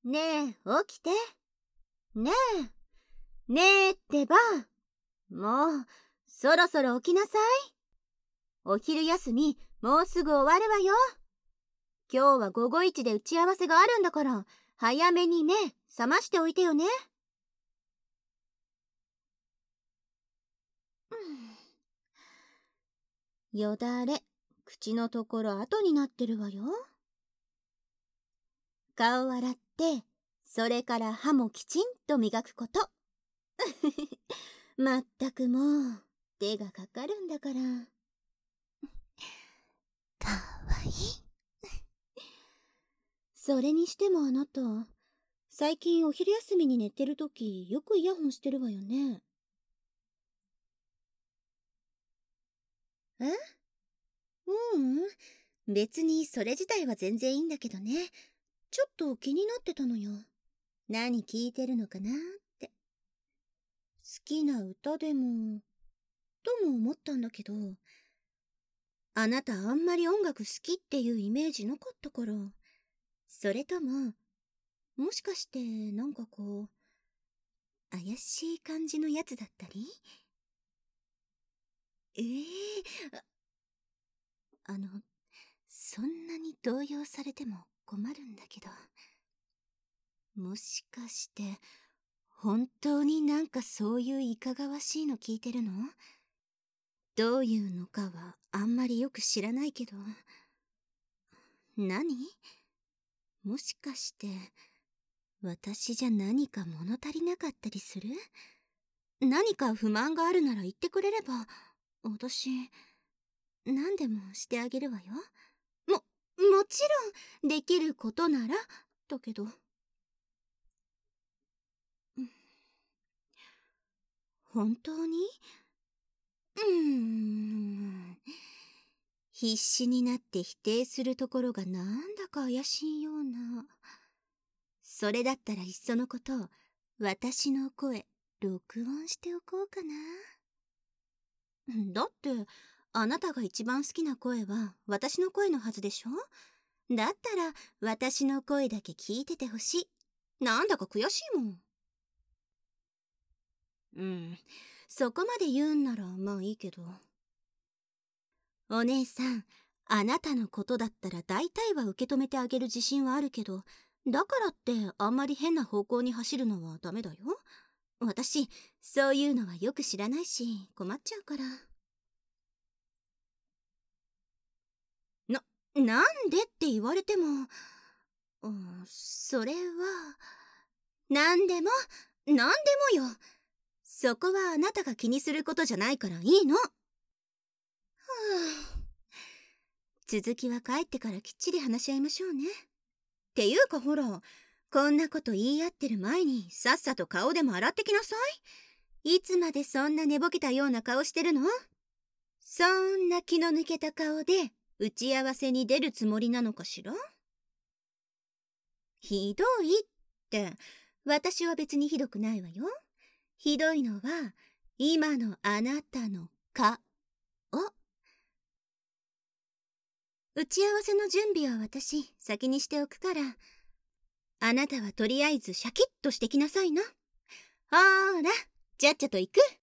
ねえ、起きて。ねえ、ねえってば。もう、そろそろ起きなさい。お昼休み、もうすぐ終わるわよ。今日は午後一で打ち合わせがあるんだから、早めに目、覚ましておいてよね。よだれ、口のところ後になってるわよ。顔洗って、それから歯もきちんと磨くこと。まったくもう、手がかかるんだから。かわいい。それにしてもあなた、最近お昼休みに寝てるとき、よくイヤホンしてるわよね。え？うん、別にそれ自体は全然いいんだけどね。ちょっと気になってたのよ。何聞いてるのかなって。好きな歌でも、とも思ったんだけど、あなたあんまり音楽好きっていうイメージなかったから、それとも、もしかしてなんかこう、怪しい感じのやつだったり？ええあの、そんなに動揺されても困るんだけど、もしかして、本当になんかそういういかがわしいの聞いてるの？どういうのかはあんまりよく知らないけど。何？もしかして、私じゃ何か物足りなかったりする？何か不満があるなら言ってくれれば、私、何でもしてあげるわよ。もちろん、できることなら、だけど。本当に？必死になって否定するところがなんだか怪しいような。それだったらいっそのこと、私の声、録音しておこうかな。だって、あなたが一番好きな声は私の声のはずでしょ？だったら私の声だけ聞いててほしい。なんだか悔しいもん。そこまで言うんならまあいいけど。お姉さん、あなたのことだったら大体は受け止めてあげる自信はあるけど、だからってあんまり変な方向に走るのはダメだよ。私、そういうのはよく知らないし、困っちゃうから。なんでって言われても、それは、なんでも、なんでもよ。そこはあなたが気にすることじゃないからいいの。続きは帰ってからきっちり話し合いましょうね。っていうかほら、こんなこと言い合ってる前にさっさと顔でも洗ってきなさい。いつまでそんな寝ぼけたような顔してるの？そんな気の抜けた顔で打ち合わせに出るつもりなのかしら？ひどいって、私は別にひどくないわよ。ひどいのは今のあなたの顔。打ち合わせの準備は私先にしておくから、あなたはとりあえずシャキッとしてきなさいな。ほーら、ちゃっちゃと行く。